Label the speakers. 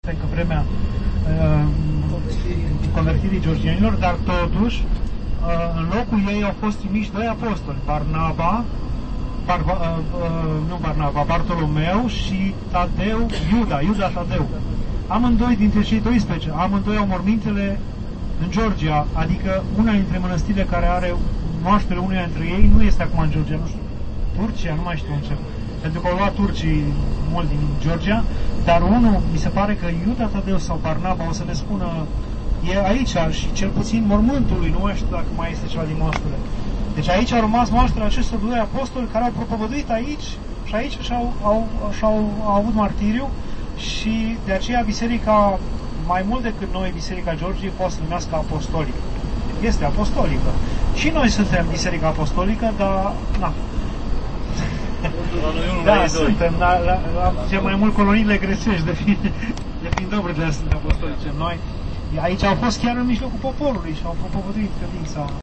Speaker 1: încă vremea convertirii georgienilor, dar totuși în locul ei au fost trimiși doi apostoli, Bartolomeu și Tadeu, Iuda Tadeu. Amândoi dintre cei 12, amândoi au mormintele în Georgia, adică una dintre mănăstirile care are moaștele uneia dintre ei nu este acum în Georgia, nu știu, Turcia, nu mai știu în ce, pentru că au luat turcii mult din Georgia, dar unul, mi se pare că Iuda Tadeu sau Barnaba, o să ne spună, e aici și cel puțin mormântul lui, nu mai știu dacă mai este ceva din moaștele. Deci aici au rămas moaștele acestor doi apostoli care au propovăduit aici și aici și-au avut martiriu și de aceea biserica, mai mult decât noi, Biserica Georgiei, poate să numească apostolică. Este apostolică. Și noi suntem Biserica Apostolică, dar na. Da, suntem, dar cel mai mult coloniile grecești, de fiind dobrile sunt apostolice. Noi, aici au fost chiar în mijlocul poporului și au propovăduit credința.